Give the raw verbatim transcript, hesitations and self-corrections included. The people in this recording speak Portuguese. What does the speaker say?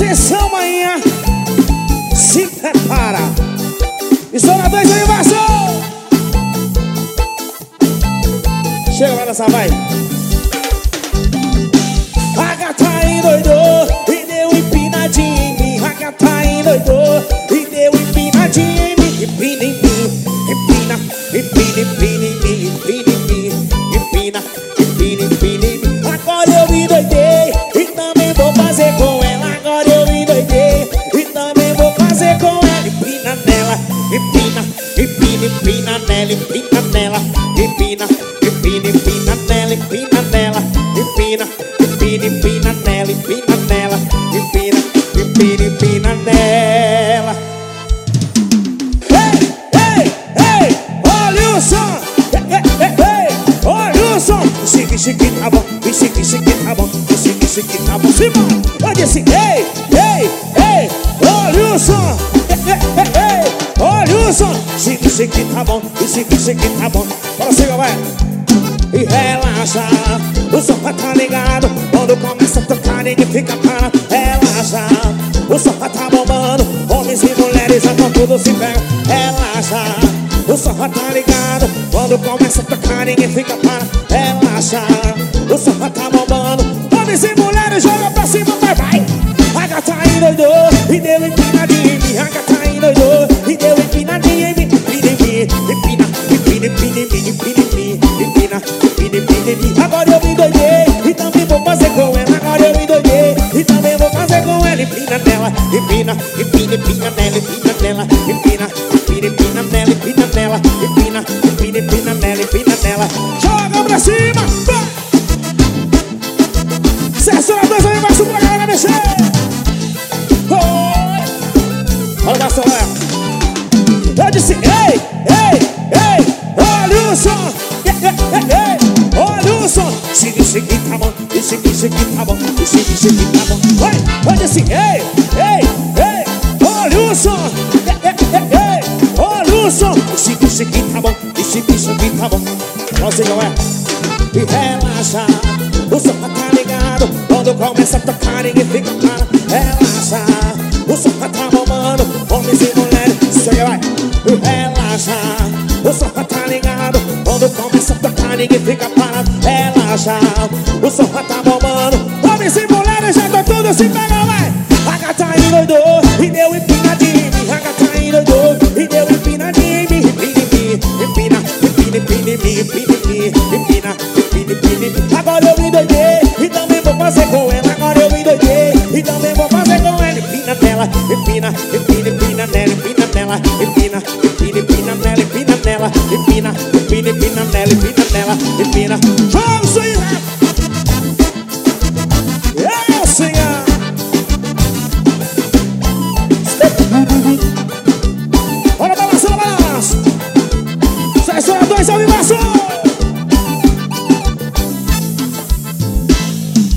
Atenção, manhã, se prepara. Estoura dois aí, Vasco. Chega, vai dançar, vai. A gata endoidou e deu empinadinha em mim. A gata endoidou e deu empinadinha em mim. Empina em mim, empina, empina, empina em mim. Empina em mim, empina, empina, empina em mim. Agora eu me doidei e também vou fazer com ela. Agora eu me doidei e também vou fazer com ela. Empina nela, empina, empina, empina nela. Empina nela, empina, empina, empina nela. Empina nela, empina, empina, empina nela. Empina nela, empina, empina, empina nela. Ei, ei, ei, olha o som. Ei, ei, ei, olha o som. Chique, chique, tá bom. Chique, chique, tá bom. Chique, chique, tá bom. Simão, eu disse ei, ei, ei, olha o som. Ei, ei, ei, olha o som. Chique, chique, tá bom. Chique, chique, tá bom. Bora, siga, vai. E relaxa, o som vai tá ligado. Quando começa a tocar, ninguém fica parado. Relaxa, o som vai tá bombando. Homens e mulheres já tão tudo se pega. Relaxa, o som vai tá ligado. Quando começa a tocar, ninguém fica parado. Relaxa, o som vai tá bombando. Homens e mulheres jogam pra cima, vai, vai. A gata endoidou e deu empinadinha em mim. A gata endoidou e deu empinadinha em mim. Empina em mim, empina, empina, empina em mim. Empina em mim, empina, empina, empina em mim. Agora eu me doidei e também vou fazer com ela. Agora eu me doidei e também vou fazer com ela. Empina nela, empina, empina, empina nela. Empina nela, empina, empina, empina nela. Empina nela, empina, empina, empina nela. Empina nela. Joga pra cima, vai! Cessora dois aí, embaixo pra galera mexer. Olha o Gastão, eu disse ei, ei, ei, olha o som. Ei, ei, ei, olha o som. Chique, chique, tá bom. Chique, chique, tá bom. Chique, chique, tá bom. Oi, eu disse ei, ei, ei, olha o som. Ei, ei, ei, ei, olha o som. Chique, chique, tá bom. Chique, chique, tá bom. Você não é? E relaxa, o som tá ligado. Quando começa a tocar, ninguém fica parado. Relaxa, o som tá bombando. Homens e mulheres, chega, vai. E relaxa, o som tá ligado. Quando começa a tocar, ninguém fica parado. Relaxa, o som tá bombando. Homens e mulheres já estão tudo se pegando, vai. A gata endoidou e deu empinadinha em mim. A gata endoidou e deu empinadinha em mim. Empina, empina, empina, empina em mim. Empina em mim, empina, empina, empina em mim. Agora eu me doidei e também vou fazer com ela. Agora eu me doidei e também vou fazer com ela. Empina nela, empina, empina, empina nela. Empina nela, empina, empina, empina nela. Empina nela, empina, empina, empina nela. Empina nela,